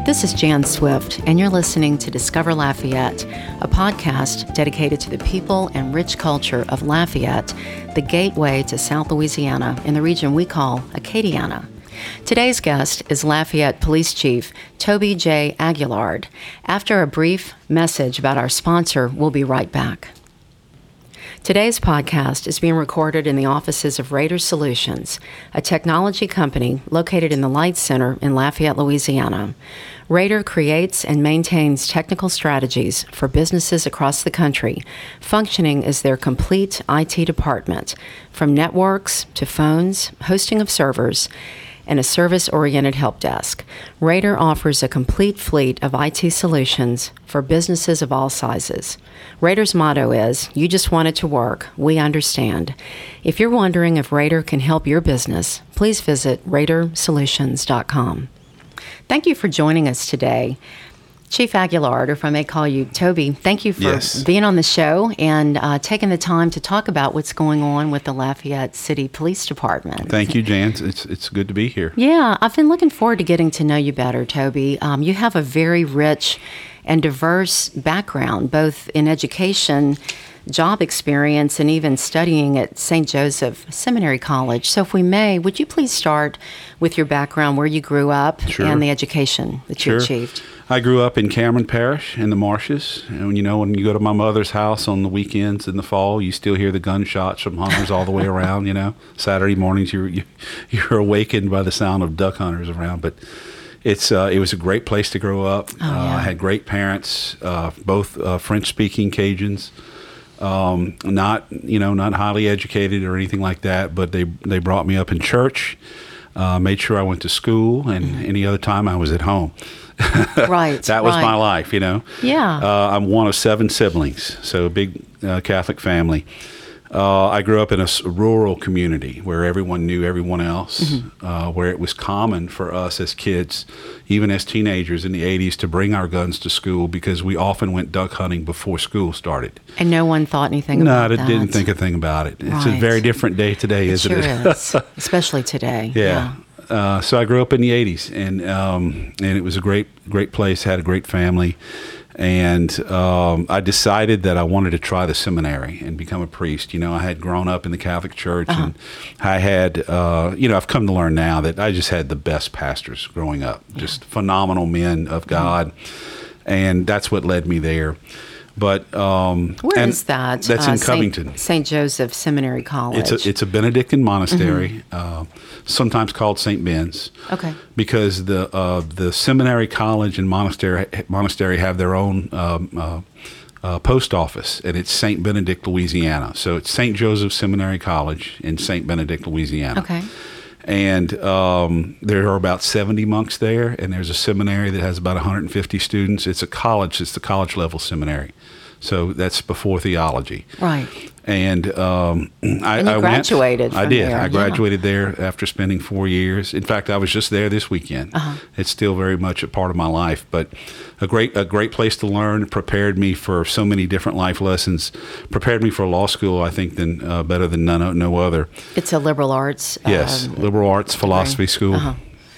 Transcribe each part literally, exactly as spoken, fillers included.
This is Jan Swift, and you're listening to Discover Lafayette, a podcast dedicated to the people and rich culture of Lafayette, the gateway to South Louisiana in the region we call Acadiana. Today's guest is Lafayette Police Chief Toby J. Aguillard. After a brief message about our sponsor, we'll be right back. Today's podcast is being recorded in the offices of Raider Solutions, a technology company located in the Light Center in Lafayette, Louisiana. Raider creates and maintains technical strategies for businesses across the country, functioning as their complete I T department, from networks to phones, hosting of servers, and a service-oriented help desk. Raider offers a complete fleet of I T solutions for businesses of all sizes. Raider's motto is, "You just want it to work. We understand." If you're wondering if Raider can help your business, please visit raider solutions dot com. Thank you for joining us today. Chief Aguillard, or if I may call you Toby, thank you for yes. being on the show and uh, taking the time to talk about what's going on with the Lafayette City Police Department. Thank you, Jan. It's it's good to be here. Yeah, I've been looking forward to getting to know you better, Toby. Um, you have a very rich and diverse background, both in education, job experience, and even studying at Saint Joseph Seminary College. So if we may, would you please start with your background, where you grew up, Sure. and the education that Sure. you achieved? I grew up in Cameron Parish in the marshes. And, you know, when you go to my mother's house on the weekends in the fall, you still hear the gunshots from hunters all the way around, you know. Saturday mornings, you're, you, you're awakened by the sound of duck hunters around. But it's uh, it was a great place to grow up. Oh, yeah. uh, I had great parents, uh, both uh, French-speaking Cajuns. Um, not, you know, not highly educated or anything like that, but they, they brought me up in church, uh, made sure I went to school, and mm-hmm. any other time I was at home. Right. That was right. my life, you know. Yeah. Uh, I'm one of seven siblings, so a big uh, Catholic family. Uh, I grew up in a s- rural community where everyone knew everyone else, mm-hmm. uh, where it was common for us as kids, even as teenagers in the eighties, to bring our guns to school because we often went duck hunting before school started. And no one thought anything no, about I that? No, didn't think a thing about it. It's Right. a very different day today, it isn't sure it? is, especially today. Yeah. yeah. Uh, so I grew up in the eighties, and um, and it was a great great place. Had a great family, and um, I decided that I wanted to try the seminary and become a priest. You know, I had grown up in the Catholic Church, uh-huh. and I had, uh, you know, I've come to learn now that I just had the best pastors growing up, yeah. just phenomenal men of God, mm-hmm. and that's what led me there. But um, where is that? That's uh, in Covington. Saint Saint Joseph Seminary College. It's a it's a Benedictine monastery, mm-hmm. uh, sometimes called Saint Ben's. Okay. Because the uh, the seminary college and monastery monastery have their own um, uh, uh, post office, and it's Saint Benedict, Louisiana. So it's Saint Joseph Seminary College in Saint Benedict, Louisiana. Okay. And um, there are about seventy monks there, and there's a seminary that has about one hundred fifty students. It's a college. It's the college-level seminary. So that's before theology. Right. And um, I, and you I graduated went, from I did. there. I graduated yeah. there after spending four years. In fact, I was just there this weekend. Uh-huh. It's still very much a part of my life, but a great a great place to learn. It prepared me for so many different life lessons. Prepared me for law school, I think, than uh, better than none, no other. It's a liberal arts. Yes, um, liberal arts philosophy school. Uh-huh.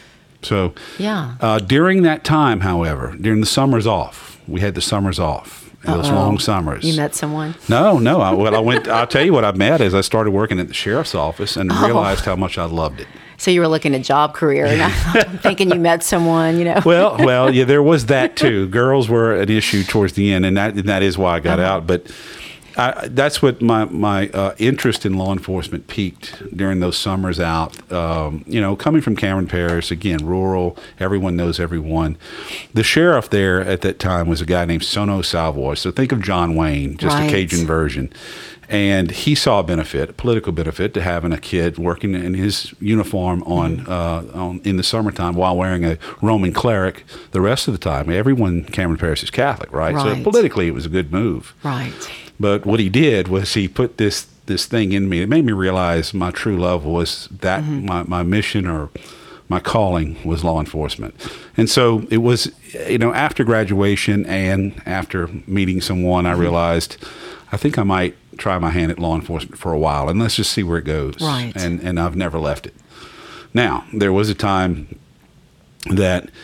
So yeah. Uh, during that time, however, during the summers off, we had the summers off. Those Uh-oh. long summers. You met someone? No, no. I, well, I went. I'll tell you what I met is I started working at the sheriff's office and Oh. realized how much I loved it. So you were looking at job career, and I'm thinking you met someone, you know. Well, well, yeah, there was that too. Girls were an issue towards the end, and that and that is why I got uh-huh. out. But I, that's what my my uh, interest in law enforcement peaked during those summers out. Um, you know, coming from Cameron Parish, again, rural, everyone knows everyone. The sheriff there at that time was a guy named Sono Savoy. So think of John Wayne, just right. a Cajun version. And he saw a benefit, a political benefit, to having a kid working in his uniform on, mm-hmm. uh, on in the summertime while wearing a Roman cleric the rest of the time. Everyone in Cameron Parish is Catholic, right? right? So politically, it was a good move. Right. But what he did was he put this this thing in me. It made me realize my true love was that mm-hmm. my, my mission or my calling was law enforcement. And so it was, you know, after graduation and after meeting someone, I realized I think I might try my hand at law enforcement for a while, and let's just see where it goes. Right. And and I've never left it. Now, there was a time that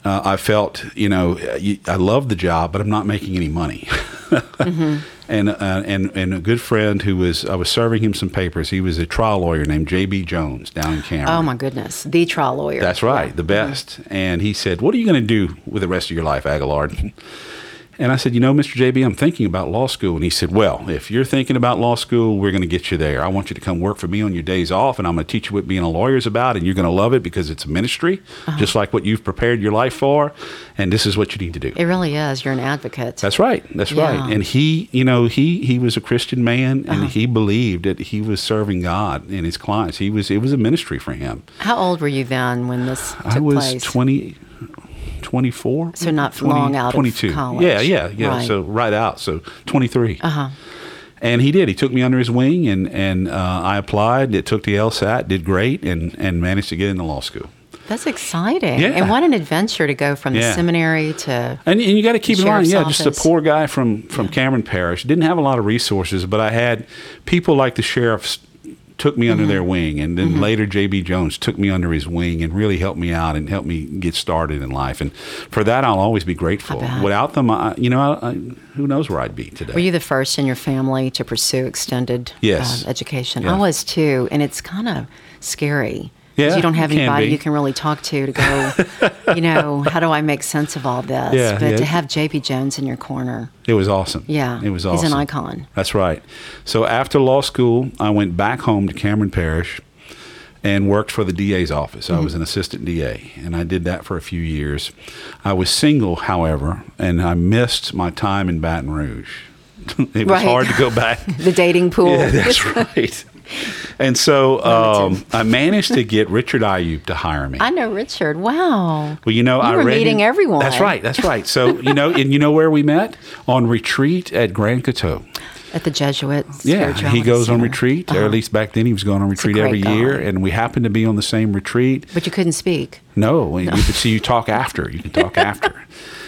uh, I felt, you know, I love the job, but I'm not making any money. mm-hmm. And uh, and and a good friend who was, I was serving him some papers. He was a trial lawyer named J B Jones down in Cameron. Oh my goodness, the trial lawyer. That's right, yeah. the best. Mm-hmm. And he said, "What are you going to do with the rest of your life, Aguillard?" And I said, "You know, Mister J B, I'm thinking about law school." And he said, "Well, if you're thinking about law school, we're going to get you there. I want you to come work for me on your days off, and I'm going to teach you what being a lawyer is about, and you're going to love it because it's a ministry, uh-huh. just like what you've prepared your life for, and this is what you need to do." It really is. You're an advocate. That's right. That's yeah. right. And he, you know, he he was a Christian man, and uh-huh. he believed that he was serving God and his clients. He was, it was a ministry for him. How old were you then when this took I was place? twenty. twenty-four So not twenty, long out twenty-two. Of college. Yeah, yeah, yeah. Right. So right out. So twenty-three. Uh-huh. And he did. He took me under his wing, and, and uh, I applied. It took the LSAT, did great, and, and managed to get into law school. That's exciting. Yeah. And what an adventure to go from the yeah. seminary to And, and you got to keep in mind, yeah, office. just a poor guy from, from yeah. Cameron Parish. Didn't have a lot of resources, but I had people like the sheriffs took me under mm-hmm. their wing, and then mm-hmm. later J B Jones took me under his wing and really helped me out and helped me get started in life. And for that, I'll always be grateful. Without them, I, you know, I, I, who knows where I'd be today. Were you the first in your family to pursue extended yes. uh, education? Yeah. I was too, and it's kind of scary. Yeah, you don't have anybody be. you can really talk to to go, you know, how do I make sense of all this? Yeah, but yeah. to have J B Jones in your corner. It was awesome. Yeah. It was awesome. He's an icon. That's right. So after law school, I went back home to Cameron Parish and worked for the D A's office. Mm-hmm. I was an assistant D A, and I did that for a few years. I was single, however, and I missed my time in Baton Rouge. It was right. hard to go back. The dating pool. Yeah, that's right. And so um, I managed to get Richard Ayub to hire me. I know Richard. Wow. Well, you know, you I were read meeting him. everyone. That's right. That's right. So, you know, and you know where we met? On retreat at Grand Coteau. At the Jesuit Yeah, he goes Center. on retreat, uh-huh. or at least back then he was going on retreat every guy. year, and we happened to be on the same retreat. But you couldn't speak. No, no. You, but see, you talk after. You can talk after.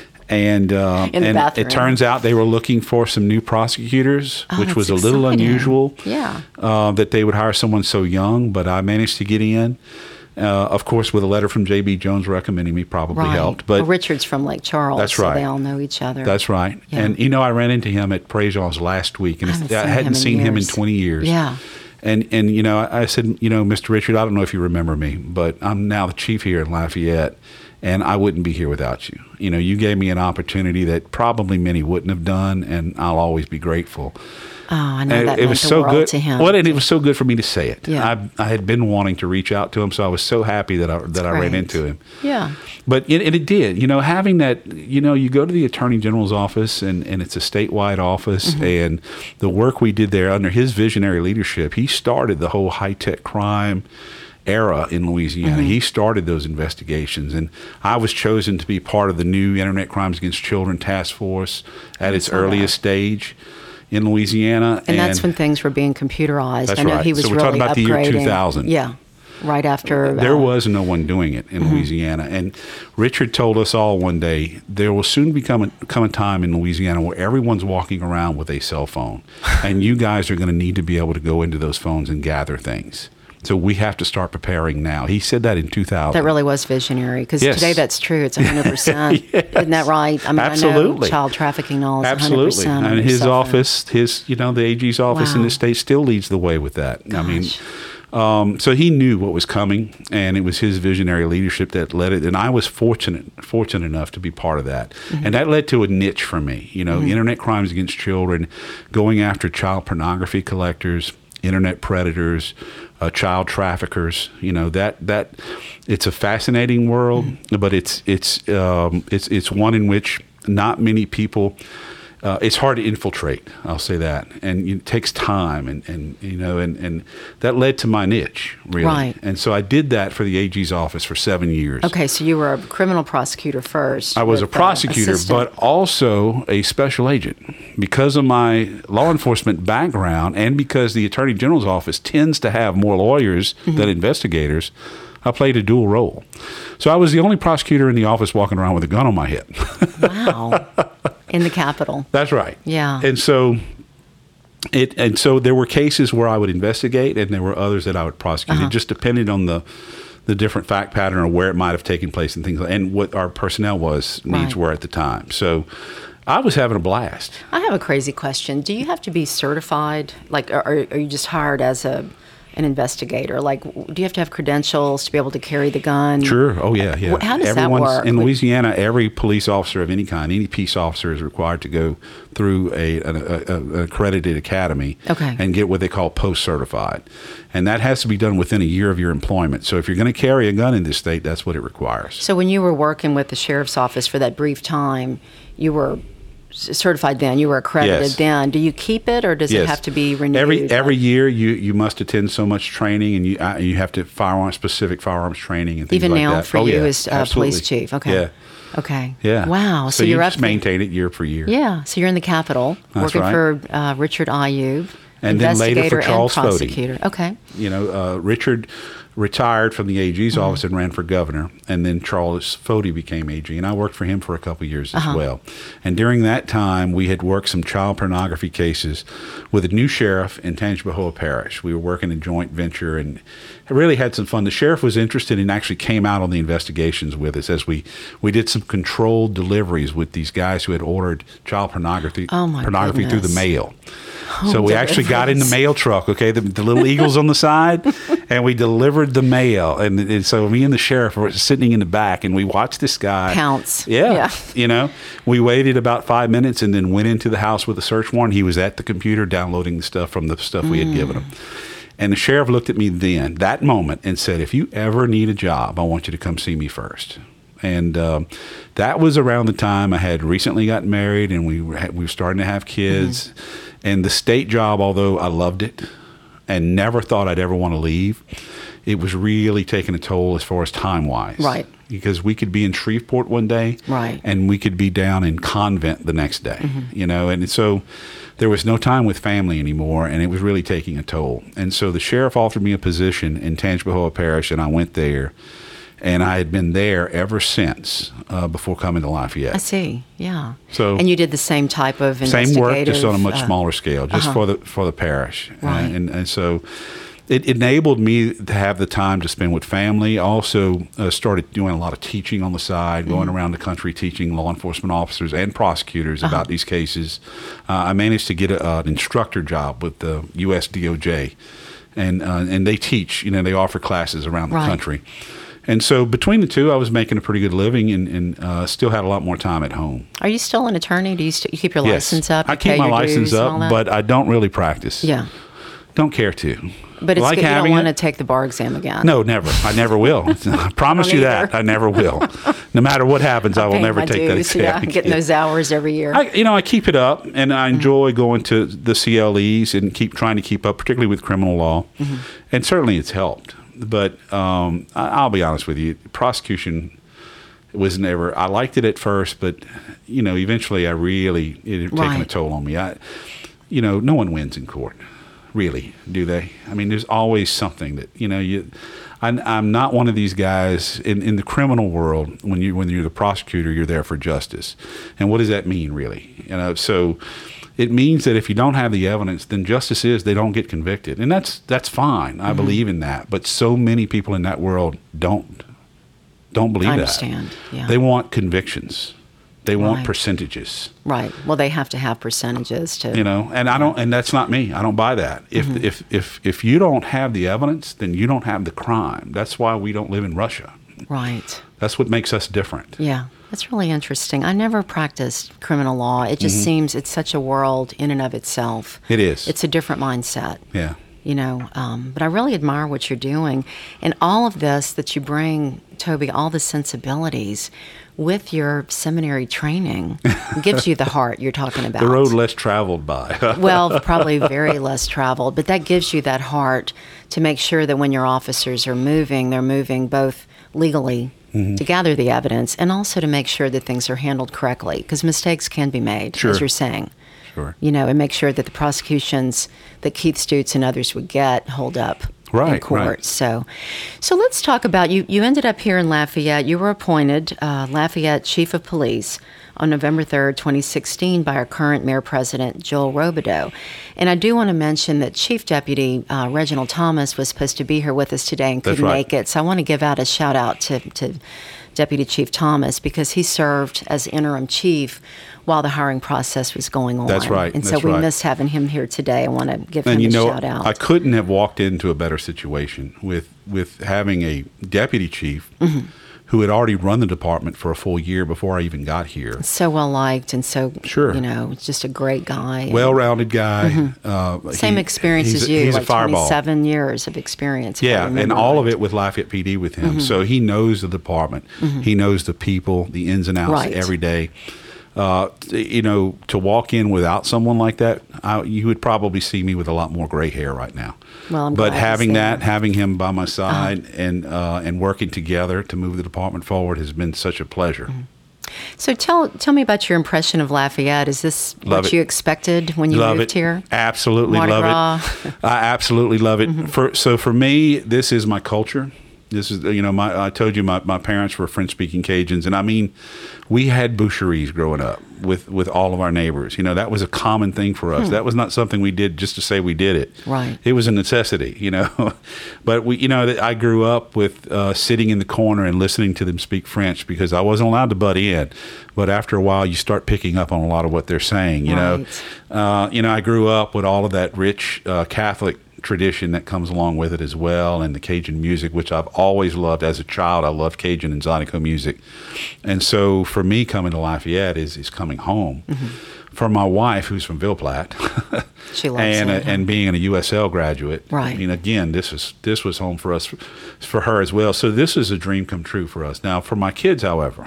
And uh, In the and bathroom. it turns out they were looking for some new prosecutors, Oh, which was a that's little exciting. unusual. Yeah. Uh, that they would hire someone so young, but I managed to get in. Uh, of course, with a letter from J B Jones recommending me probably Right. helped. But well, Richard's from Lake Charles. That's so right. they all know each other. That's right. Yeah. And, you know, I ran into him at Praise Y'all's last week, and I it's- haven't I seen hadn't him in seen him in years. twenty years. Yeah. And, and you know, I, I said, you know, Mister Richard, I don't know if you remember me, but I'm now the chief here in Lafayette, and I wouldn't be here without you. You know, you gave me an opportunity that probably many wouldn't have done, and I'll always be grateful. Oh, I know And that it meant was the so world good. to him. Well, and it was so good for me to say it. Yeah. I, I had been wanting to reach out to him, so I was so happy that I that I ran great. into him. Yeah. But it, and it did. You know, having that, you know, you go to the Attorney General's office, and, and it's a statewide office, Mm-hmm. and the work we did there under his visionary leadership, he started the whole high-tech crime era in Louisiana. Mm-hmm. He started those investigations, and I was chosen to be part of the new Internet Crimes Against Children Task Force at its saw earliest that. stage in Louisiana. And, that's when things were being computerized. That's I know right. he was So we're really talking about the year upgrading. two thousand. Yeah. Right after. There uh, was no one doing it in Mm-hmm. Louisiana. And Richard told us all one day, there will soon become a, come a time in Louisiana where everyone's walking around with a cell phone. And you guys are going to need to be able to go into those phones and gather things. So we have to start preparing now. He said that in two thousand. That really was visionary, because Yes. today that's true. It's one hundred percent. Yes. Isn't that right? I mean, Absolutely. I know child trafficking laws Absolutely. one hundred percent. And on your his cell phone. office, his, you know, the A G's office in Wow. the state still leads the way with that. I mean, Gosh. um, so he knew what was coming, and it was his visionary leadership that led it. And I was fortunate, fortunate enough to be part of that. Mm-hmm. And that led to a niche for me, you know, Internet Crimes Against Children, going after child pornography collectors, internet predators, uh, child traffickers. You know, that that it's a fascinating world, mm-hmm. but it's it's um, it's it's one in which not many people. Uh, it's hard to infiltrate. I'll say that, and it takes time, and, and you know, and, and that led to my niche, really. Right. And so I did that for the A G's office for seven years. Okay, so you were a criminal prosecutor first. I was a with, uh, prosecutor, assistant. but also a special agent. Because of my law enforcement background, and because the Attorney General's office tends to have more lawyers Mm-hmm. than investigators, I played a dual role. So I was the only prosecutor in the office walking around with a gun on my head. Wow. In the Capitol. That's right. Yeah. And so it and so there were cases where I would investigate, and there were others that I would prosecute. Uh-huh. It just depended on the the different fact pattern or where it might have taken place and things like, and what our personnel was needs Right. were at the time. So I was having a blast. I have a crazy question. Do you have to be certified? Like, or are you just hired as a an investigator? Like, do you have to have credentials to be able to carry the gun? Sure. Oh, yeah, yeah. How does that Everyone's, work? in Louisiana, every police officer of any kind, any peace officer is required to go through a, an, a, a, an accredited academy Okay. and get what they call post-certified. And that has to be done within a year of your employment. So if you're going to carry a gun in this state, that's what it requires. So when you were working with the sheriff's office for that brief time, you were c- certified then, you were accredited Yes. then. Do you keep it, or does it Yes. have to be renewed? Every every year, you, you must attend so much training, and you uh, you have to firearm specific firearms training and things Even like now that. for oh, you yeah, as uh, police absolutely. chief? Okay. Yeah. Okay. Yeah. Wow. So, So, you're you up just maintain it year for year. Yeah. So you're in the Capitol That's working right. for uh, Richard Ayub, And then later for investigator Charles and Fody. prosecutor. Okay. You know, uh, Richard retired from the A G's Mm-hmm. office and ran for governor, and then Charles Fody became A G, and I worked for him for a couple of years as Uh-huh. well. And during that time, we had worked some child pornography cases with a new sheriff in Tangipahoa Parish. We were working a joint venture and really had some fun. The sheriff was interested and actually came out on the investigations with us as we, we did some controlled deliveries with these guys who had ordered child pornography, Oh, my pornography through the goodness. mail. Home So we actually got in the deliveries. mail truck, okay, the, the little eagles on the side, and we delivered the mail. And, and so me and the sheriff were sitting in the back, and we watched this guy Pounce. Yeah, Yeah. you know, we waited about five minutes and then went into the house with a search warrant. He was at the computer downloading the stuff from the stuff we had given him. And the sheriff looked at me then, that moment, and said, "If you ever need a job, I want you to come see me first." And um, that was around the time I had recently gotten married, and we were, we were starting to have kids. And the state job, although I loved it and never thought I'd ever want to leave, it was really taking a toll as far as time-wise. Right. Because we could be in Shreveport one day, Right. and we could be down in Convent the next day, you know, and so there was no time with family anymore, and it was really taking a toll. And so the sheriff offered me a position in Tangipahoa Parish, and I went there, and I had been there ever since uh, before coming to Lafayette. I see. Yeah. So- and you did the same type of Same work, just on a much investigative, uh, smaller scale, just uh-huh. for the for the parish, Right. Uh, and and so it enabled me to have the time to spend with family. I also uh, started doing a lot of teaching on the side, going Mm-hmm. around the country teaching law enforcement officers and prosecutors Uh-huh. about these cases. Uh, I managed to get a, uh, an instructor job with the U S D O J, and uh, and they teach. You know, they offer classes around the Right. country. And so between the two, I was making a pretty good living, and, and uh, still had a lot more time at home. Are you still an attorney? Do you, st- you keep your Yes, license up? I You pay keep my your license dues and all up, that? but I don't really practice. Yeah. Don't care to. But it's Like good. You don't having want to it. take the bar exam again. No, never. I never will. I promise don't you that. either. I never will. No matter what happens, I will Paying never my take that dues, exam. Yeah, again. getting those hours every year. I, you know, I keep it up, and I enjoy going to the C L Es and keep trying to keep up, particularly with criminal law. Mm-hmm. And certainly it's helped. But um, I, I'll be honest with you, prosecution was never. I liked it at first, but you know, eventually I really it had taken a Right. toll on me. I, you know, no one wins in court, really, do they? I mean, there's always something that you know you. I, I'm not one of these guys in, in the criminal world. When you when you're the prosecutor, you're there for justice, and what does that mean, really? You know, so it means that if you don't have the evidence, then justice is they don't get convicted, and that's that's fine. I believe in that, but so many people in that world don't don't believe I that. understand, yeah. They want convictions. They want Right. percentages. Right. Well, they have to have percentages to. You know, and I don't, and that's not me. I don't buy that. If Mm-hmm. if if if you don't have the evidence, then you don't have the crime. That's why we don't live in Russia. Right. That's what makes us different. Yeah. That's really interesting. I never practiced criminal law. It just seems it's such a world in and of itself. Mm-hmm. It is. It's a different mindset. Yeah. You know, um, but I really admire what you're doing. And all of this that you bring, Toby, all the sensibilities with your seminary training gives you the heart you're talking about. The road less traveled by. Well, probably very less traveled, but that gives you that heart to make sure that when your officers are moving, they're moving both legally Mm-hmm. to gather the evidence and also to make sure that things are handled correctly, because mistakes can be made, Sure. as you're saying. Sure. You know, and make sure that the prosecutions that Keith Stutz and others would get hold up. right, in court. Right. So, so let's talk about you. You ended up here in Lafayette. You were appointed uh, Lafayette Chief of Police on November third, twenty sixteen, by our current Mayor President, Joel Robideau. And I do want to mention that Chief Deputy uh, Reginald Thomas was supposed to be here with us today and couldn't right. make it. So I want to give out a shout out to, to Deputy Chief Thomas because he served as interim chief while the hiring process was going on. That's right. And so That's we right. miss having him here today. I want to give and him you a know, shout out. I couldn't have walked into a better situation with with having a deputy chief mm-hmm. who had already run the department for a full year before I even got here. So well liked and so, sure. you know, just a great guy. Well-rounded guy. Mm-hmm. Uh, Same he, experience as a, you, he's like a fireball. twenty-seven years of experience. Yeah, and all right. of it with Lafayette P D with him. Mm-hmm. So he knows the department. Mm-hmm. He knows the people, the ins and outs right. every day. Uh, you know, to walk in without someone like that, I, you would probably see me with a lot more gray hair right now. Well, I'm but glad having that, that, having him by my side, uh-huh. and uh, and working together to move the department forward has been such a pleasure. Mm-hmm. So tell tell me about your impression of Lafayette. Is this love what it. you expected when you love moved it. here? Absolutely Mardi love Gras. it. I absolutely love it. Mm-hmm. For so for me, this is my culture. This is, you know, my I told you my, my parents were French-speaking Cajuns, and I mean, we had boucheries growing up with, with all of our neighbors. You know, that was a common thing for us. Hmm. That was not something we did just to say we did it. Right. It was a necessity, you know. But we, you know, I grew up with uh, sitting in the corner and listening to them speak French because I wasn't allowed to butt in. But after a while, you start picking up on a lot of what they're saying. You right. know, uh, you know, I grew up with all of that rich uh, Catholic tradition that comes along with it as well, and the Cajun music, which I've always loved. As a child, I loved Cajun and Zydeco music. And so for me, coming to Lafayette is, is coming home. Mm-hmm. For my wife, who's from Ville Platte, she loves and, it, uh, and being a U S L graduate, right. I mean, again, this is this was home for us, for her as well. So this is a dream come true for us. Now, for my kids, however,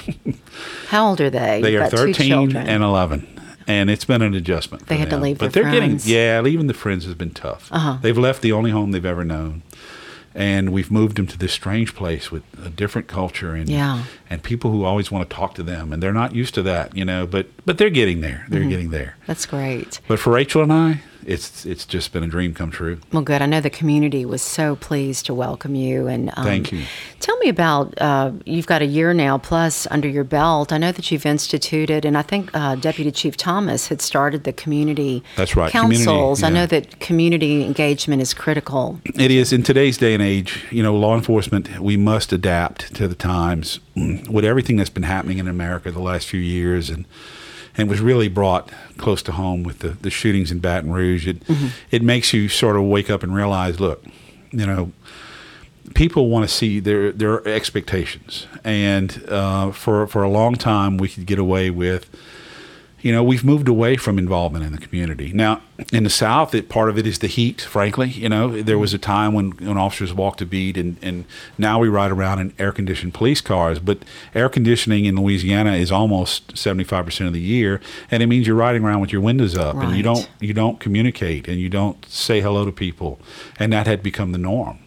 how old are they? They You've are got two thirteen children. and eleven. And it's been an adjustment for They had them. to leave but their they're friends. getting, yeah, leaving the friends has been tough. Uh-huh. They've left the only home they've ever known. And we've moved them to this strange place with a different culture and yeah. and people who always want to talk to them. And they're not used to that, you know, but but they're getting there. They're mm-hmm. getting there. That's great. But for Rachel and I, it's it's just been a dream come true. Well, good. I know the community was so pleased to welcome you. And um, thank you. Tell me about, uh, you've got a year now plus under your belt. I know that you've instituted, and I think uh, Deputy Chief Thomas had started the community That's right. councils. Community, yeah. I know that community engagement is critical. It is. In today's day and age, you know, law enforcement, we must adapt to the times with everything that's been happening in America the last few years. And and was really brought close to home with the, the shootings in Baton Rouge. It, mm-hmm. it makes you sort of wake up and realize, look, you know, people want to see their their expectations. And uh, for, for a long time, we could get away with, you know, we've moved away from involvement in the community. Now, in the South, it, part of it is the heat, frankly. You know, there was a time when, when officers walked a beat, and, and now we ride around in air-conditioned police cars. But air conditioning in Louisiana is almost seventy-five percent of the year, and it means you're riding around with your windows up, right. and you don't you don't communicate, and you don't say hello to people, and that had become the norm.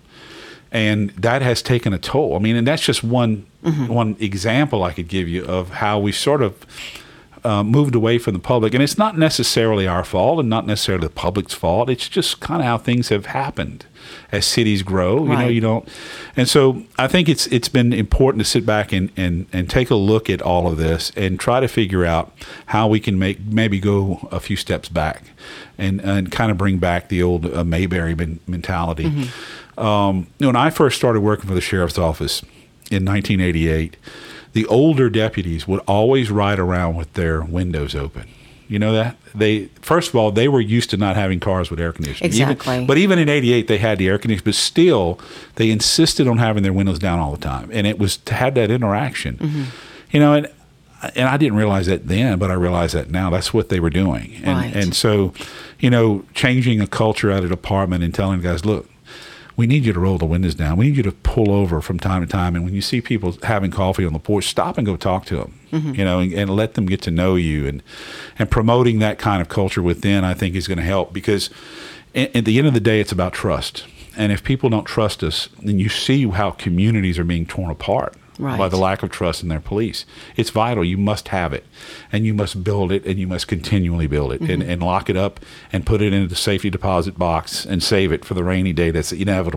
And that has taken a toll. I mean, and that's just one mm-hmm. one example I could give you of how we sort of Uh, moved away from the public. And it's not necessarily our fault and not necessarily the public's fault. It's just kind of how things have happened as cities grow. You right. know, you don't. And so I think it's it's been important to sit back and, and, and take a look at all of this and try to figure out how we can make maybe go a few steps back and, and kind of bring back the old uh, Mayberry men- mentality. Mm-hmm. Um, when I first started working for the sheriff's office in nineteen eighty-eight, the older deputies would always ride around with their windows open. You know that? They first of all, they were used to not having cars with air conditioning. Exactly. Even, but even in eighty-eight, they had the air conditioning, but still, they insisted on having their windows down all the time. And it was to have that interaction. Mm-hmm. You know, and and I didn't realize that then, but I realize that now. That's what they were doing. And, right. and so, you know, changing a culture at a department and telling guys, look, we need you to roll the windows down. We need you to pull over from time to time. And when you see people having coffee on the porch, stop and go talk to them, mm-hmm. you know, and, and let them get to know you. And and promoting that kind of culture within, I think, is going to help because at, at the end of the day, it's about trust. And if people don't trust us, then you see how communities are being torn apart. Right. By the lack of trust in their police. It's vital. You must have it, and you must build it, and you must continually build it, mm-hmm. and, and lock it up and put it into the safety deposit box and save it for the rainy day that's inevitable.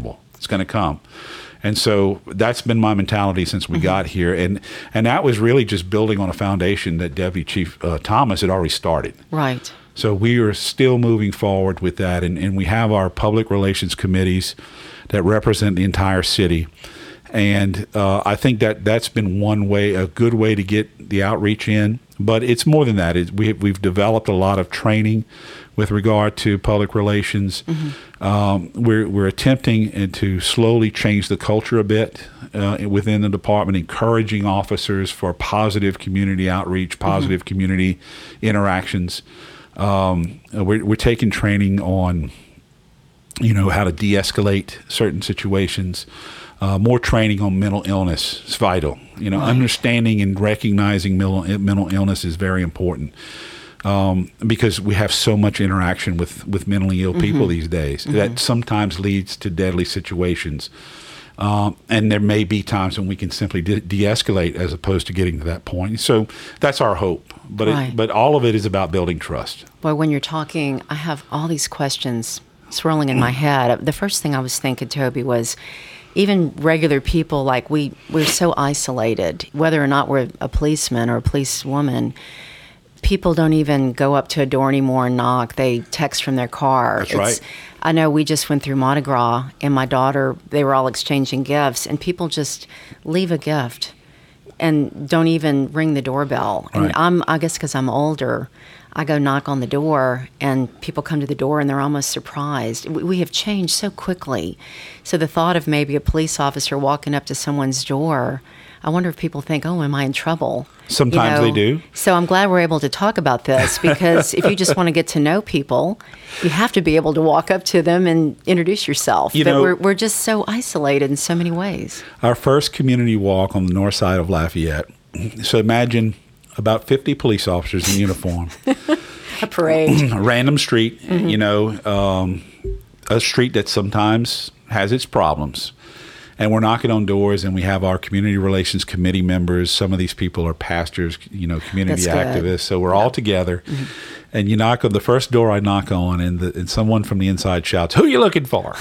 It's going to come. And so that's been my mentality since we mm-hmm. got here. And and that was really just building on a foundation that Deputy Chief uh, Thomas had already started. Right. So we are still moving forward with that. And, and we have our public relations committees that represent the entire city. And uh, I think that that's been one way, a good way to get the outreach in. But it's more than that. It, we, we've developed a lot of training with regard to public relations. Mm-hmm. Um, we're, we're attempting to slowly change the culture a bit uh, within the department, encouraging officers for positive community outreach, positive mm-hmm. community interactions. Um, we're, we're taking training on, you know, how to de-escalate certain situations. Uh, more training on mental illness is vital. You know, right. Understanding and recognizing mental, mental illness is very important um, because we have so much interaction with, with mentally ill people mm-hmm. these days mm-hmm. that sometimes leads to deadly situations. Um, and there may be times when we can simply de- de-escalate as opposed to getting to that point. So that's our hope. But right. it, but all of it is about building trust. Well, when you're talking, I have all these questions swirling in my head. The first thing I was thinking, Toby, was even regular people, like we, we're so isolated, whether or not we're a policeman or a policewoman, people don't even go up to a door anymore and knock. They text from their car. That's it's, right. I know we just went through Mardi Gras, and my daughter, they were all exchanging gifts, and people just leave a gift and don't even ring the doorbell. Right. And I'm, I guess because I'm older, I go knock on the door, and people come to the door, and they're almost surprised. We, we have changed so quickly. So the thought of maybe a police officer walking up to someone's door, I wonder if people think, oh, am I in trouble? Sometimes you know? they do. So I'm glad we're able to talk about this, because if you just want to get to know people, you have to be able to walk up to them and introduce yourself. You but know, we're, we're just so isolated in so many ways. Our first community walk on the north side of Lafayette. So imagine about fifty police officers in uniform. A parade. A random street, mm-hmm. you know, um, a street that sometimes has its problems. And we're knocking on doors, and we have our community relations committee members. Some of these people are pastors, you know, community activists. So we're all together. Mm-hmm. And you knock on the first door I knock on, and, the, and someone from the inside shouts, "Who are you looking for?"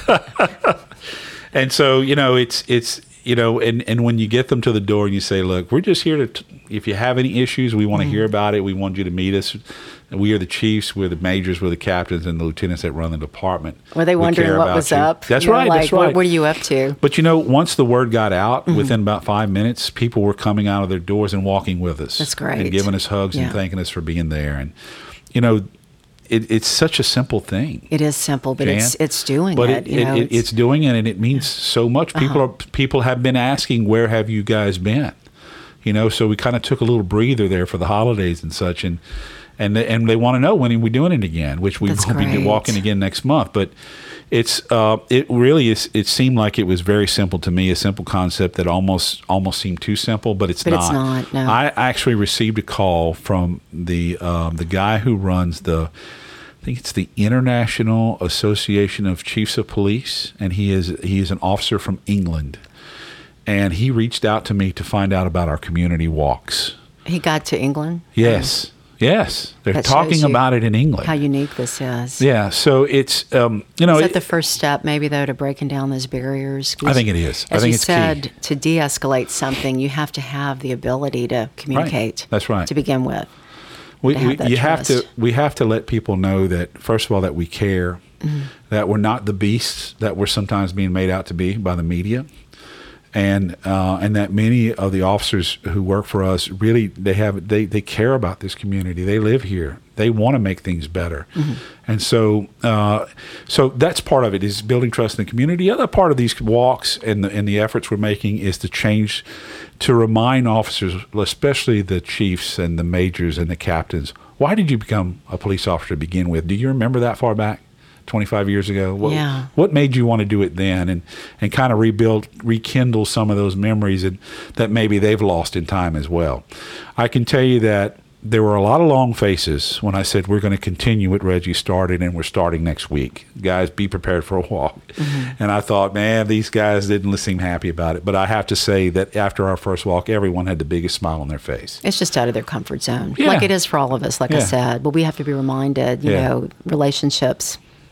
And so, you know, it's it's you know, and, and when you get them to the door and you say, "Look, we're just here to, t- if you have any issues, we want to mm-hmm. hear about it. We want you to meet us. We are the chiefs, we're the majors, we're the captains, and the lieutenants that run the department." Were they wondering what was you. up? That's you know, right. Like, that's right. What, what are you up to? But you know, once the word got out, mm-hmm. within about five minutes, people were coming out of their doors and walking with us. That's great. And giving us hugs yeah. and thanking us for being there. And you know, it, it's such a simple thing. It is simple, but Jan, it's it's doing but it. it, You know, it, it's, it's doing it, and it means so much. People uh-huh. are people have been asking, "Where have you guys been?" You know, so we kind of took a little breather there for the holidays and such, and. And they, and they want to know when are we doing it again, which we will be walking again next month. But it's uh, it really is. It seemed like it was very simple to me, a simple concept that almost almost seemed too simple, but it's but not. It's not. No. I actually received a call from the um, the guy who runs the, I think it's the International Association of Chiefs of Police, and he is he is an officer from England, and he reached out to me to find out about our community walks. He got to England? Yes. Um, Yes, they're that talking about it in England. How unique this is. Yeah, so it's, um, you know. Is that it, the first step, maybe, though, to breaking down those barriers? I think it is. As I think you it's said, key. To de-escalate something, you have to have the ability to communicate. Right. That's right. To begin with. We, to have we, that you trust. have to. We have to let people know that, first of all, that we care, mm-hmm. that we're not the beasts that we're sometimes being made out to be by the media. And uh, and that many of the officers who work for us really they have they, they care about this community. They live here. They want to make things better. Mm-hmm. And so uh, so that's part of it, is building trust in the community. The other part of these walks and the and the efforts we're making is to change, to remind officers, especially the chiefs and the majors and the captains, why did you become a police officer to begin with? Do you remember that far back? twenty-five years ago? What, yeah. what made you want to do it then, and, and kind of rebuild, rekindle some of those memories that, that maybe they've lost in time as well? I can tell you that there were a lot of long faces when I said we're going to continue what Reggie started, and we're starting next week. Guys, be prepared for a walk. Mm-hmm. And I thought, man, these guys didn't seem happy about it. But I have to say that after our first walk, everyone had the biggest smile on their face. It's just out of their comfort zone, yeah. like it is for all of us, like yeah. I said. But we have to be reminded, you yeah. know, relationships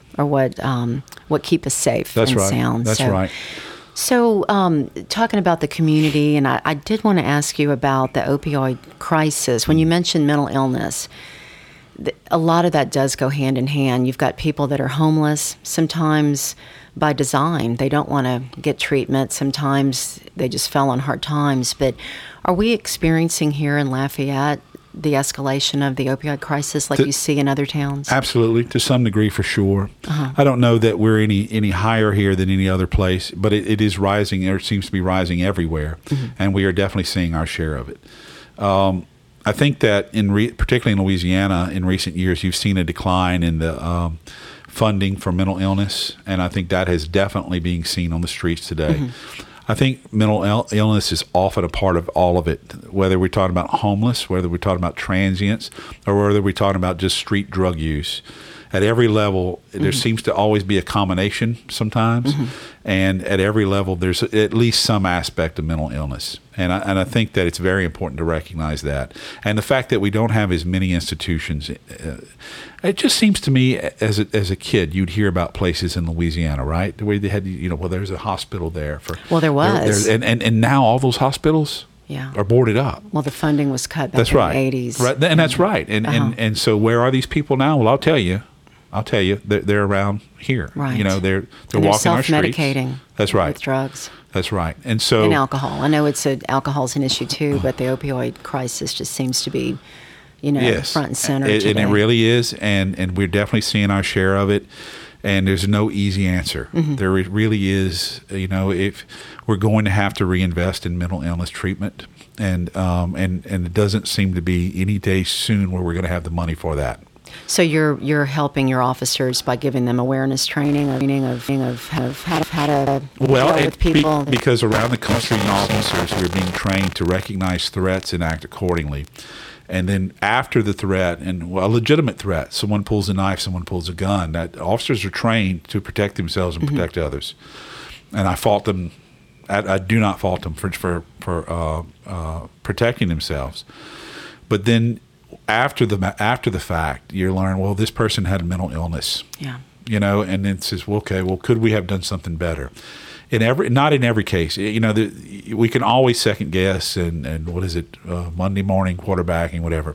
or what um, what keep us safe That's and right. sound. That's so, right. So, um, talking about the community, and I, I did want to ask you about the opioid crisis. When you mentioned mental illness, th- a lot of that does go hand in hand. You've got people that are homeless, sometimes by design. They don't want to get treatment. Sometimes they just fell on hard times. But are we experiencing here in Lafayette the escalation of the opioid crisis like To- you see in other towns? Absolutely, to some degree, for sure. Uh-huh. I don't know that we're any any higher here than any other place, but it, it is rising, or it seems to be rising everywhere, Mm-hmm. and we are definitely seeing our share of it. Um, I think that in re- particularly in Louisiana, in recent years, you've seen a decline in the um, funding for mental illness, and I think that has definitely being seen on the streets today. Mm-hmm. I think mental il- illness is often a part of all of it, whether we're talking about homeless, whether we're talking about transients, or whether we're talking about just street drug use. At every level, mm-hmm. there seems to always be a combination sometimes, mm-hmm. and at every level, there's at least some aspect of mental illness. And I, and I think that it's very important to recognize that. And the fact that we don't have as many institutions, uh, it just seems to me, as a, as a kid, you'd hear about places in Louisiana, right? The way they had, you know, well, there's a hospital there. For Well, there was. there- and, and, and now all those hospitals Yeah. are boarded up. Well, the funding was cut back That's in right. the eighties. Right, and that's right. And, Uh-huh. and and so where are these people now? Well, I'll tell you. I'll tell you, they're, they're around here. Right. You know, they're they're And they're walking our streets. self-medicating That's right. with drugs That's right. And so and alcohol. I know it's a, alcohol's an issue too, but the opioid crisis just seems to be, you know, yes, front and center It- today. and it really is. And and we're definitely seeing our share of it. And there's no easy answer. Mm-hmm. There re- really is. You know, if we're going to have to reinvest in mental illness treatment, and um and and it doesn't seem to be any day soon where we're going to have the money for that. So you're you're helping your officers by giving them awareness training, of training of of, of how, how to Well, deal it, with people. be, because around the country, officers who are being trained to recognize threats and act accordingly. And then after the threat, and well, a legitimate threat, someone pulls a knife, someone pulls a gun, that officers are trained to protect themselves and protect Mm-hmm. others. And I fault them, I, I do not fault them for, for, for uh, uh, protecting themselves. But then after the after the fact, you learn, well, this person had a mental illness. Yeah. You know, and then it says, well, okay, well, could we have done something better? In every, not in every case. You know, the, we can always second guess and, and what is it, uh, Monday morning quarterbacking, whatever.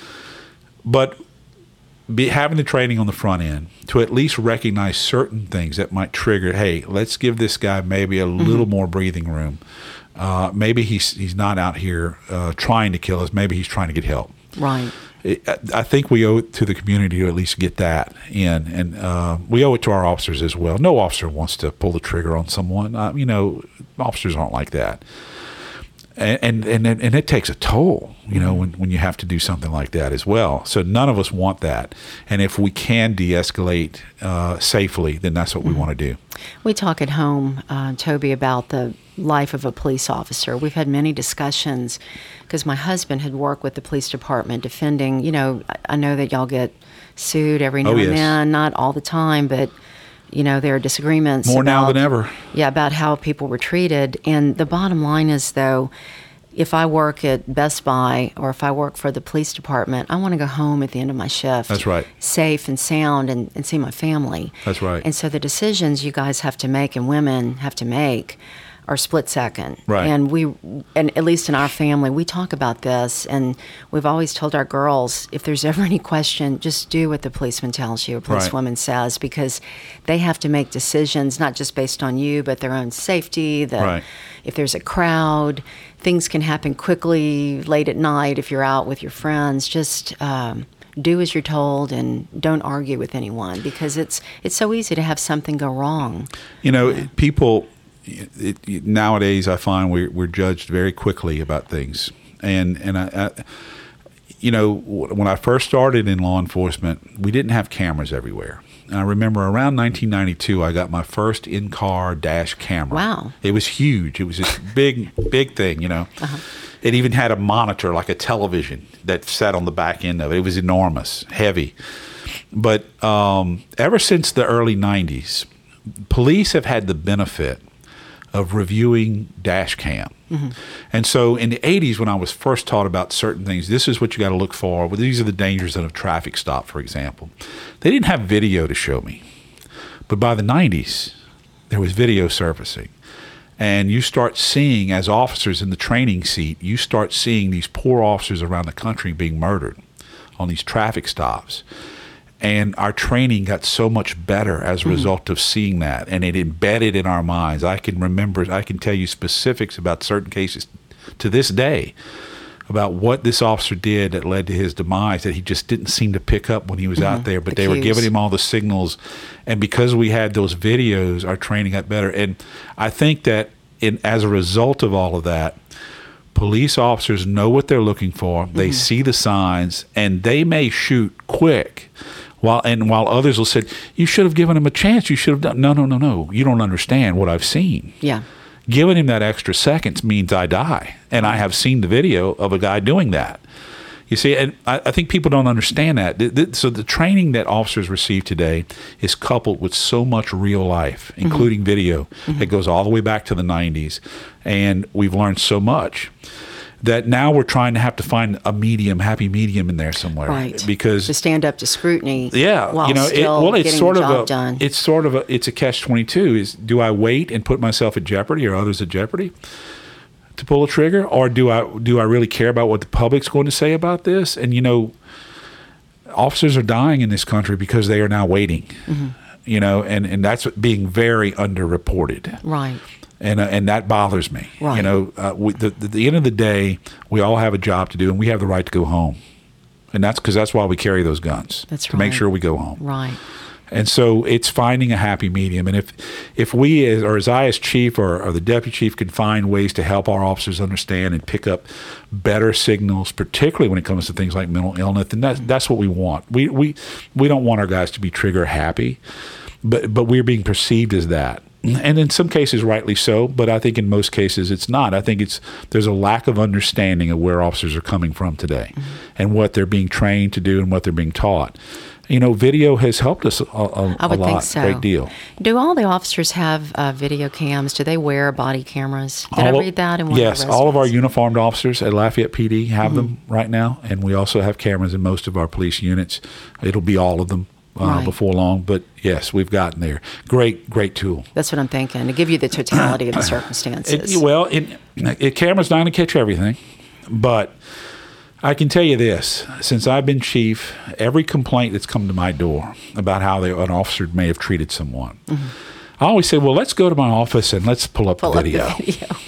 But be, having the training on the front end to at least recognize certain things that might trigger, hey, let's give this guy maybe a mm-hmm. little more breathing room. Uh, maybe he's he's not out here uh, trying to kill us. Maybe he's trying to get help. Right. I think we owe it to the community to at least get that in, and uh, we owe it to our officers as well. No officer wants to pull the trigger on someone. Uh, you know, officers aren't like that, and and and, and it takes a toll. You know, when when you have to do something like that as well. So none of us want that, and if we can de-escalate uh, safely, then that's what we want to do. We talk at home, uh, Toby, about the life of a police officer. We've had many discussions because my husband had worked with the police department defending, you know, I, I know that y'all get sued every now Oh, and yes. then, not all the time, but, you know, there are disagreements. More now about- than ever. Yeah, about how people were treated. And the bottom line is, though, if I work at Best Buy or if I work for the police department, I want to go home at the end of my shift. That's right. Safe and sound and, and see my family. That's right. And so the decisions you guys have to make and women have to make are split second. Right. And we, and at least in our family, we talk about this, and we've always told our girls, if there's ever any question, just do what the policeman tells you or policewoman Right. says, because they have to make decisions not just based on you, but their own safety. The, Right. If there's a crowd, things can happen quickly late at night if you're out with your friends. Just um, do as you're told and don't argue with anyone, because it's it's so easy to have something go wrong. You know, yeah. people it, it, nowadays, I find we're we're judged very quickly about things, and and I, I, you know, when I first started in law enforcement, we didn't have cameras everywhere. And I remember around nineteen ninety-two, I got my first in-car dash camera. Wow! It was huge. It was this big, big thing. You know, uh-huh. It even had a monitor like a television that sat on the back end of it. It was enormous, heavy. But um, ever since the early nineties, police have had the benefit of reviewing dash cam. Mm-hmm. And so in the eighties, when I was first taught about certain things, this is what you got to look for. Well, these are the dangers of a traffic stop, for example. They didn't have video to show me. But by the nineties, there was video surfacing. And you start seeing, as officers in the training seat, you start seeing these poor officers around the country being murdered on these traffic stops. And our training got so much better as a result of seeing that, and it embedded in our minds. I can remember, I can tell you specifics about certain cases to this day about what this officer did that led to his demise that he just didn't seem to pick up when he was mm-hmm. out there. But the they cues. were giving him all the signals, and because we had those videos, our training got better. And I think that in, as a result of all of that, police officers know what they're looking for. They mm-hmm. see the signs, and they may shoot quick. While and while others will say, you should have given him a chance. You should have done. No, no, no, no. You don't understand what I've seen. Yeah. Giving him that extra seconds means I die. And I have seen the video of a guy doing that. You see, and I, I think people don't understand that. So the training that officers receive today is coupled with so much real life, including mm-hmm. video, mm-hmm. that goes all the way back to the nineties. And we've learned so much that now we're trying to have to find a medium, happy medium in there somewhere, right? Because to stand up to scrutiny, yeah, while you know, still it, well, it's sort the of job a, done. it's sort of a, it's a catch twenty-two. Is do I wait and put myself at jeopardy or others at jeopardy to pull a trigger, or do I do I really care about what the public's going to say about this? And you know, officers are dying in this country because they are now waiting, mm-hmm. you know, and and that's being very underreported, right? And uh, and that bothers me. Right. You know, uh, we, the, the, the end of the day, we all have a job to do, and we have the right to go home. And that's because that's why we carry those guns. That's to right. make sure we go home. Right. And so it's finding a happy medium. And if if we, as, or as I as chief or, or the deputy chief, can find ways to help our officers understand and pick up better signals, particularly when it comes to things like mental illness, then that's, that's what we want. We, we, we don't want our guys to be trigger happy, but, but we're being perceived as that. And in some cases, rightly so, but I think in most cases it's not. I think it's there's a lack of understanding of where officers are coming from today, mm-hmm. and what they're being trained to do and what they're being taught. You know, video has helped us a, a, I would a lot, think so. Great deal. Do all the officers have uh, video cams? Do they wear body cameras? Did all I read that in one yes, of the all of our uniformed officers at Lafayette P D have mm-hmm. them right now, and we also have cameras in most of our police units. It'll be all of them. Uh, right. Before long, but yes, we've gotten there. Great, great tool. That's what I'm thinking, to give you the totality of the circumstances. It, well, it, it, camera's not going to catch everything, but I can tell you this. Since I've been chief, every complaint that's come to my door about how they, an officer may have treated someone, mm-hmm. I always say, well, let's go to my office and let's pull up pull the video. Up the video.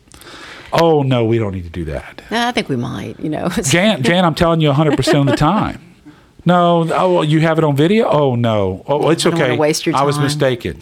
Oh, no, we don't need to do that. No, I think we might, you know. Jan, Jan, I'm telling you one hundred percent of the time. No, oh, you have it on video? Oh, no. Oh, it's I don't okay. want to waste your time. I was mistaken.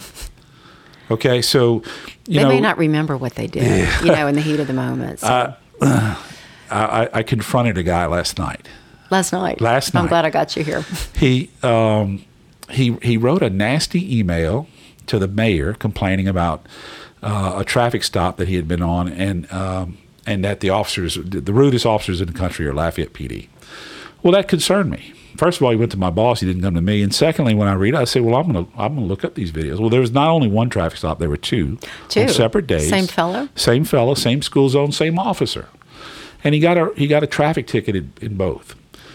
Okay, so, you they know. They may not remember what they did, yeah. you know, in the heat of the moment. So. Uh, uh, I, I confronted a guy last night. Last night? Last night. I'm glad I got you here. He, um, he, he wrote a nasty email to the mayor complaining about uh, a traffic stop that he had been on, and um, and that the officers, the rudest officers in the country are Lafayette P D. Well, that concerned me. First of all, he went to my boss. He didn't come to me. And secondly, when I read it, I said, well, I'm going to I'm gonna look up these videos. Well, there was not only one traffic stop. There were two. Two? On separate days. Same fellow? Same fellow, same school zone, same officer. And he got a he got a traffic ticket in, in both.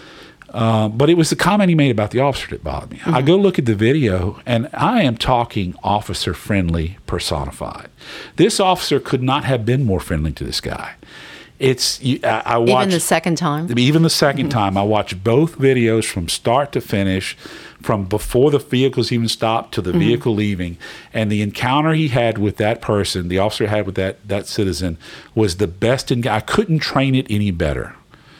Uh, but it was the comment he made about the officer that bothered me. Mm-hmm. I go look at the video, and I am talking officer-friendly personified. This officer could not have been more friendly to this guy. It's I, I watched, even the second time. Even the second mm-hmm. time, I watched both videos from start to finish, from before the vehicles even stopped to the mm-hmm. vehicle leaving, and the encounter he had with that person, the officer had with that that citizen, was the best. In, I couldn't train it any better.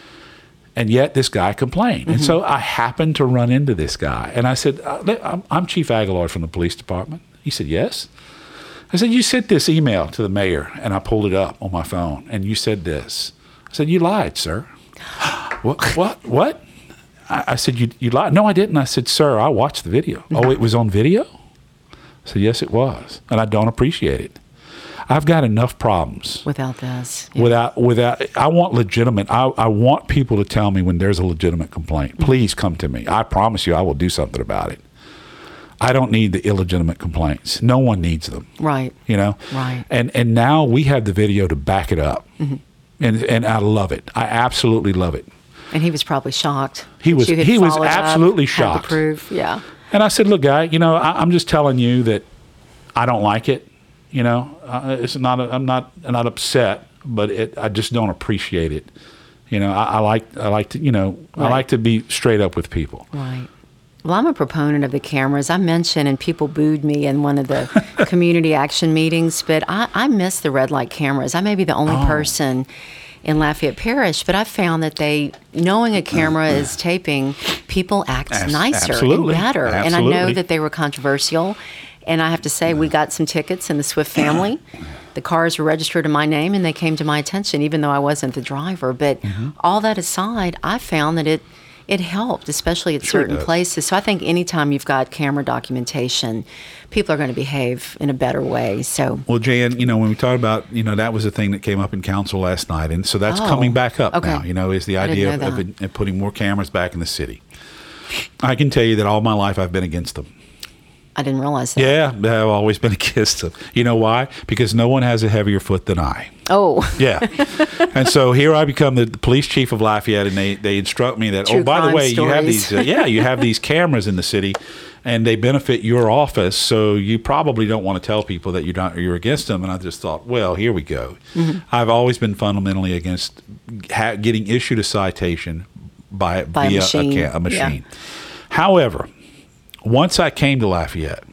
And yet this guy complained, mm-hmm. and so I happened to run into this guy, and I said, "I'm, I'm Chief Aguilar from the police department." He said, "Yes." I said, you sent this email to the mayor, and I pulled it up on my phone, and you said this. I said, you lied, sir. What? What? What? I, I said, you, you lied. No, I didn't. I said, sir, I watched the video. Mm-hmm. Oh, it was on video? I said, yes, it was, and I don't appreciate it. I've got enough problems. Without this. Yeah. Without, without. I want legitimate. I, I want people to tell me when there's a legitimate complaint. Mm-hmm. Please come to me. I promise you I will do something about it. I don't need the illegitimate complaints. No one needs them. Right. You know? Right. And and now we have the video to back it up. Mm-hmm. And and I love it. I absolutely love it. And he was probably shocked. He was he was absolutely up, shocked. Had the proof. Yeah. And I said, look, guy, you know, I, I'm just telling you that I don't like it. You know, uh, it's not. A, I'm not. I'm not upset, but it, I just don't appreciate it. You know, I, I like. I like to. You know, right. I like to be straight up with people. Right. Well, I'm a proponent of the cameras. I mentioned, and people booed me in one of the community action meetings, but I, I miss the red light cameras. I may be the only oh. person in Lafayette Parish, but I found that they, knowing a camera is taping, people act As, nicer absolutely. and better. Absolutely. And I know that they were controversial. And I have to say, we got some tickets in the Swift family. The cars were registered in my name, and they came to my attention, even though I wasn't the driver. But mm-hmm. all that aside, I found that it it helped, especially at sure certain places. So I think anytime you've got camera documentation, people are going to behave in a better way. So well, Jan, you know, when we talked about, you know, that was a thing that came up in council last night, and so that's oh, coming back up okay. now. You know, is the idea of, of, of putting more cameras back in the city. I can tell you that all my life I've been against them. I didn't realize that. Yeah, I've always been against them. You know why? Because no one has a heavier foot than I. Oh. Yeah. And so here I become the, the police chief of Lafayette, and they, they instruct me that, True oh, by the way, stories. you have these, uh, yeah, you have these cameras in the city, and they benefit your office, so you probably don't want to tell people that you're not, you're against them. And I just thought, well, here we go. Mm-hmm. I've always been fundamentally against ha- getting issued a citation by, by via a machine. A, ca- a machine. Yeah. However, once I came to Lafayette,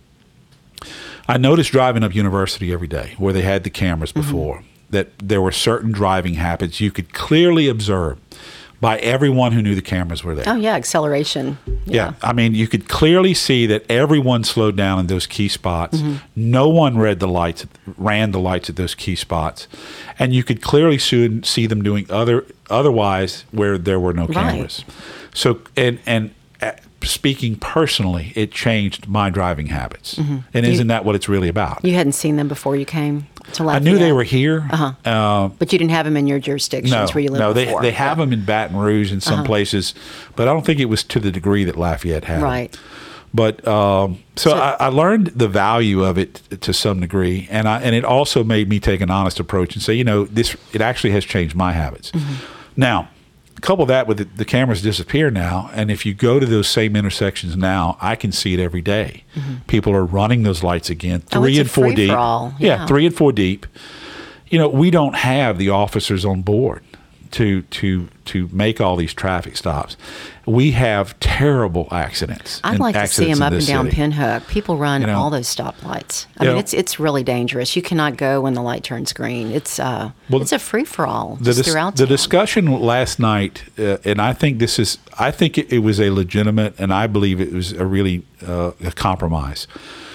I noticed driving up University every day, where they had the cameras before, mm-hmm. that there were certain driving habits you could clearly observe by everyone who knew the cameras were there. Oh, yeah, acceleration. Yeah. yeah. I mean, you could clearly see that everyone slowed down in those key spots. Mm-hmm. No one read the lights, ran the lights at those key spots. And you could clearly soon see them doing other otherwise where there were no cameras. Right. So, and, and, speaking personally, it changed my driving habits. Mm-hmm. And you, isn't that what it's really about? You hadn't seen them before you came to Lafayette? I knew they were here. Uh-huh. Uh, but you didn't have them in your jurisdictions no, where you lived no, they, before? they have yeah. them in Baton Rouge in some uh-huh. places, but I don't think it was to the degree that Lafayette had Right. them. But um, so, so I, I learned the value of it to some degree, and I and it also made me take an honest approach and say, you know, this it actually has changed my habits. Mm-hmm. Now, couple that with the, the cameras disappear now, and if you go to those same intersections now, I can see it every day. Mm-hmm. People are running those lights again, three oh, and four deep. Yeah. yeah, three and four deep. You know, we don't have the officers on board to to to make all these traffic stops. We have terrible accidents. I'd like to see them up and down city. Pinhook. People run you know, all those stoplights. I mean, know, it's it's really dangerous. You cannot go when the light turns green. It's uh, well, it's a free for all just dis- throughout the town. discussion last night, uh, and I think this is, I think it, it was a legitimate, and I believe it was a really uh, a compromise.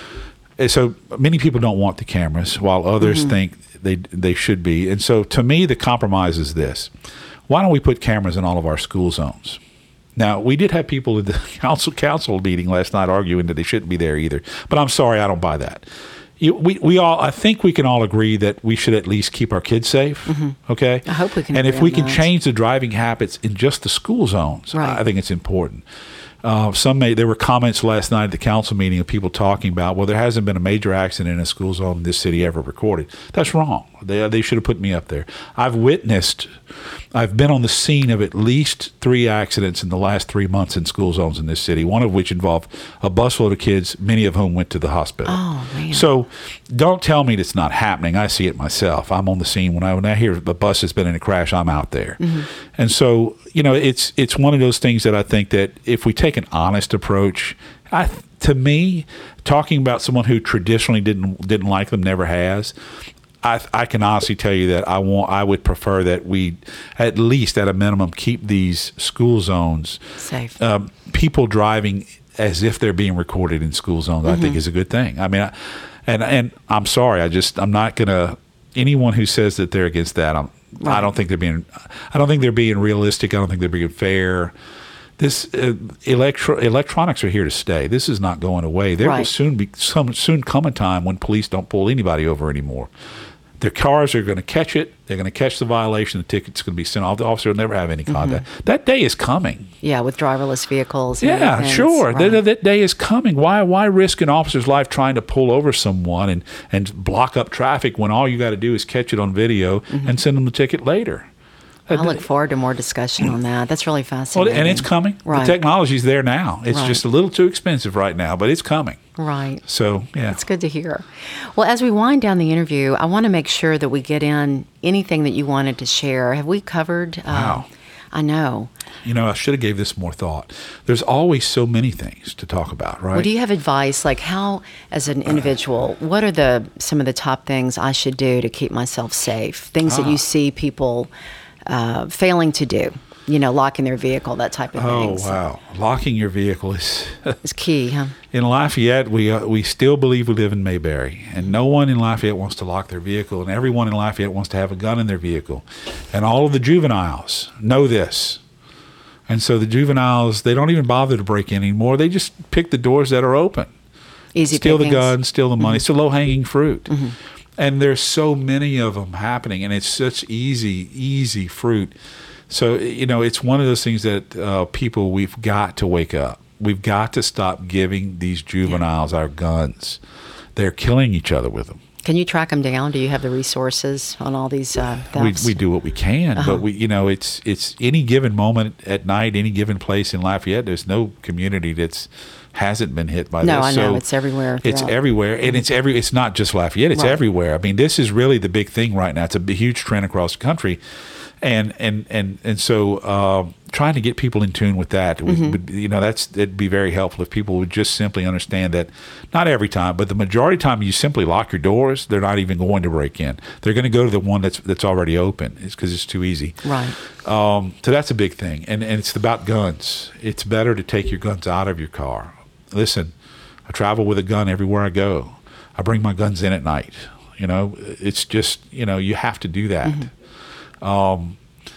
And so many people don't want the cameras, while others mm-hmm. think they they should be. And so to me, the compromise is this: why don't we put cameras in all of our school zones? Now, we did have people at the council council meeting last night arguing that they shouldn't be there either. But I'm sorry, I don't buy that. You, we we all I think we can all agree that we should at least keep our kids safe. Mm-hmm. Okay, I hope we can. And agree if we on can that. change the driving habits in just the school zones, right. I think it's important. Uh, some may, there were comments last night at the council meeting of people talking about, well, there hasn't been a major accident in a school zone in this city ever recorded. That's wrong. They they should have put me up there. I've witnessed, I've been on the scene of at least three accidents in the last three months in school zones in this city, one of which involved a busload of kids, many of whom went to the hospital. Oh, man. So don't tell me it's not happening. I see it myself. I'm on the scene. When I, when I hear the bus has been in a crash, I'm out there. Mm-hmm. And so, you know, it's it's one of those things that I think that if we take an honest approach, I, to me, talking about someone who traditionally didn't didn't like them, never has, I, I can honestly tell you that I want I would prefer that we at least at a minimum keep these school zones safe. Um, people driving as if they're being recorded in school zones, mm-hmm. I think is a good thing. I mean, I, and and I'm sorry, I just I'm not gonna anyone who says that they're against that. I'm, right. I don't think they're being I don't think they're being realistic. I don't think they're being fair. This uh, electro- electronics are here to stay. This is not going away. There right. will soon be some soon come a time when police don't pull anybody over anymore. Their cars are going to catch it. They're going to catch the violation. The ticket's going to be sent off. The officer will never have any contact. Mm-hmm. That day is coming. Yeah, with driverless vehicles. And yeah, everything. sure. Right. That, that day is coming. Why why risk an officer's life trying to pull over someone and, and block up traffic when all you got to do is catch it on video mm-hmm. and send them the ticket later? I look forward to more discussion on that. That's really fascinating. Well, and it's coming. Right. The technology's there now. It's Right. just a little too expensive right now, but it's coming. Right. So, yeah. It's good to hear. Well, as we wind down the interview, I want to make sure that we get in anything that you wanted to share. Have we covered? Uh, Wow. I know. You know, I should have gave this more thought. There's always so many things to talk about, right? Well, do you have advice, like how, as an individual, what are the some of the top things I should do to keep myself safe? Things that Ah. you see people uh, failing to do, you know, locking their vehicle, that type of Oh, things. wow. Locking your vehicle is... It's key, huh? In Lafayette, we uh, we still believe we live in Mayberry, and no one in Lafayette wants to lock their vehicle, and everyone in Lafayette wants to have a gun in their vehicle. And all of the juveniles know this. And so the juveniles, they don't even bother to break in anymore. They just pick the doors that are open. Easy Steal the pickings. gun, steal the money. Mm-hmm. It's a low-hanging fruit. Mm-hmm. And there's so many of them happening, and it's such easy, easy fruit. So, you know, it's one of those things that uh, people, we've got to wake up. We've got to stop giving these juveniles our guns. They're killing each other with them. Can you track them down? Do you have the resources on all these uh, We, thefts? we do what we can, Uh-huh. but we, you know, it's it's any given moment at night, any given place in Lafayette. There's no community that's hasn't been hit by No, this. I know. So It's everywhere It's throughout. everywhere, and it's every. It's not just Lafayette. It's Right. everywhere. I mean, this is really the big thing right now. It's a b- huge trend across the country, and and and and so uh, trying to get people in tune with that, would, Mm-hmm. would, you know, that's it'd be very helpful if people would just simply understand that. Not every time, but the majority of the time, you simply lock your doors. They're not even going to break in. They're going to go to the one that's that's already open. It's because it's too easy. Right. Um, so that's a big thing, and and it's about guns. It's better to take your guns out of your car. Listen, I travel with a gun everywhere I go. I bring my guns in at night. You know, it's just, you know, you have to do that. Mm-hmm. Um,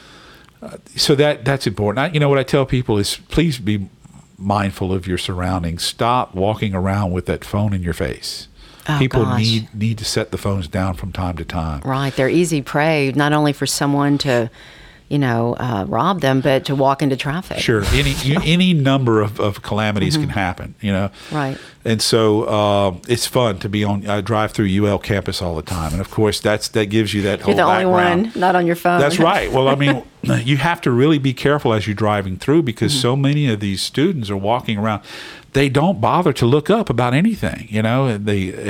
uh, so that that's important. I, you know, what I tell people is please be mindful of your surroundings. Stop walking around with that phone in your face. Oh, People gosh. need need to set the phones down from time to time. Right. They're easy prey, not only for someone to, you know, uh, rob them, but to walk into traffic. Sure, any you, any number of, of calamities can happen, you know. Mm-hmm. Right. And so uh, it's fun to be on. I drive through U L campus all the time, and of course that's that gives you that whole You're the only background. one not on your phone. That's right. Well, I mean, you have to really be careful as you're driving through because Mm-hmm. so many of these students are walking around. They don't bother to look up about anything, you know. And they,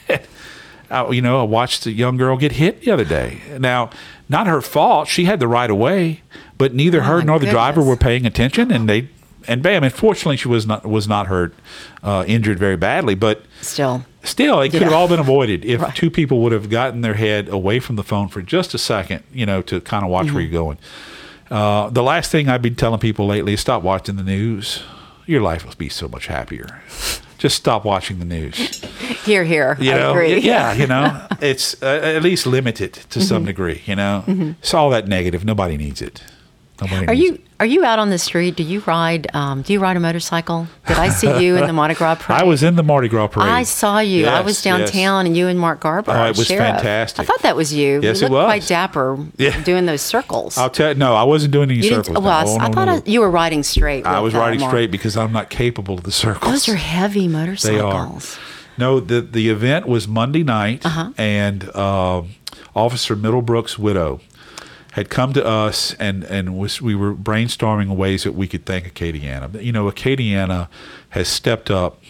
I, you know, I watched a young girl get hit the other day. Now, not her fault. She had the right of way, but neither Oh, her my nor the driver goodness. were paying attention, and they. And bam! And fortunately, she was not was not hurt, uh, injured very badly. But Still. still, it could have Yeah. all been avoided if Right. two people would have gotten their head away from the phone for just a second, you know, to kind of watch Mm-hmm. where you're going. Uh, the last thing I've been telling people lately is stop watching the news. Your life will be so much happier. Just stop watching the news. Here, here. You I know, agree. yeah, you know, it's uh, at least limit it to Mm-hmm. some degree. You know, it's all that negative. Nobody needs it. Nobody Are needs you it. are you out on the street? Do you ride? Um, do you ride a motorcycle? Did I see you in the Mardi Gras parade? I was in the Mardi Gras parade. I saw you. I Yes, was yes. downtown, and you and Mark Garber. Oh, our it was sheriff. fantastic. I thought that was you. Yes, you it looked was. quite dapper, Yeah. doing those circles. I'll tell. No, I wasn't doing any you circles. didn't. Well, I, no, I no, thought no, I, no. you were riding straight. I with, was uh, riding Mark. straight because I'm not capable of the circles. Those are heavy They are. motorcycles. No, the the event was Monday night, Uh-huh. and uh, Officer Middlebrooks' widow had come to us, and and was we were brainstorming ways that we could thank Acadiana. You know, Acadiana has stepped up,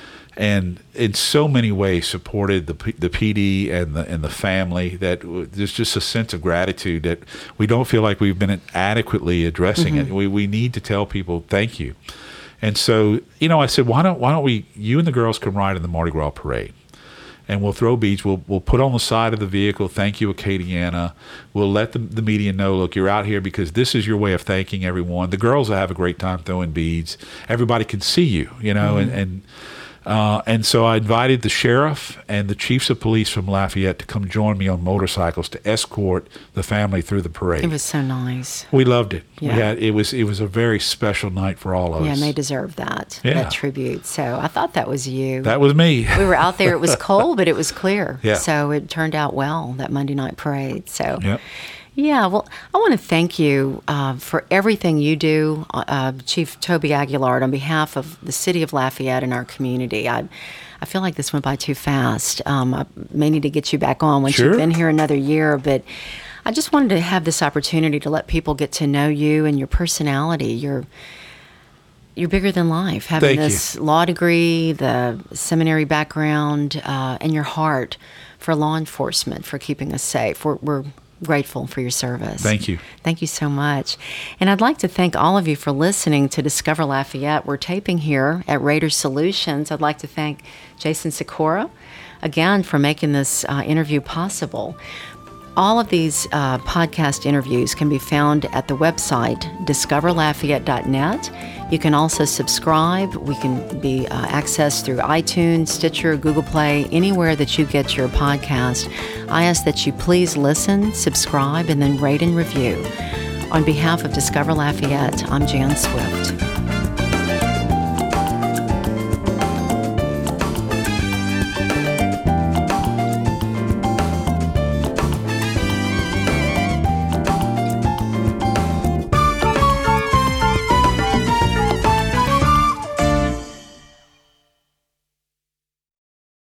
and in so many ways supported the P- the P D and the and the family. That w- there's just a sense of gratitude that we don't feel like we've been adequately addressing Mm-hmm. it. We we need to tell people thank you. And so, you know, I said, why don't why don't we? You and the girls can ride in the Mardi Gras parade, and we'll throw beads. We'll we'll put on the side of the vehicle, thank you, Acadiana. We'll let the the media know, look, you're out here because this is your way of thanking everyone. The girls will have a great time throwing beads. Everybody can see you, you know, Mm-hmm. and and. Uh, and so I invited the sheriff and the chiefs of police from Lafayette to come join me on motorcycles to escort the family through the parade. It was so nice. We loved it. Yeah. We had it was it was a very special night for all of Yeah, us. and they deserve that. Yeah. That tribute. So I thought that was you. That was me. we were out there. It was cold, but it was clear. Yeah. So it turned out well, that Monday night parade. So, Yep. yeah, well, I want to thank you uh, for everything you do, uh, Chief Toby Aguillard, on behalf of the city of Lafayette and our community. I, I feel like this went by too fast. Um, I may need to get you back on once Sure. you've been here another year, but I just wanted to have this opportunity to let people get to know you and your personality. You're you're bigger than life. Having Thank this you. law degree, the seminary background, uh, and your heart for law enforcement, for keeping us safe. We're, we're grateful for your service. Thank you. Thank you so much. And I'd like to thank all of you for listening to Discover Lafayette. We're taping here at Raider Solutions. I'd like to thank Jason Sikora again for making this uh, interview possible. All of these uh, podcast interviews can be found at the website discover lafayette dot net. You can also subscribe. We can be uh, accessed through iTunes, Stitcher, Google Play, anywhere that you get your podcast. I ask that you please listen, subscribe, and then rate and review. On behalf of Discover Lafayette, I'm Jan Swift.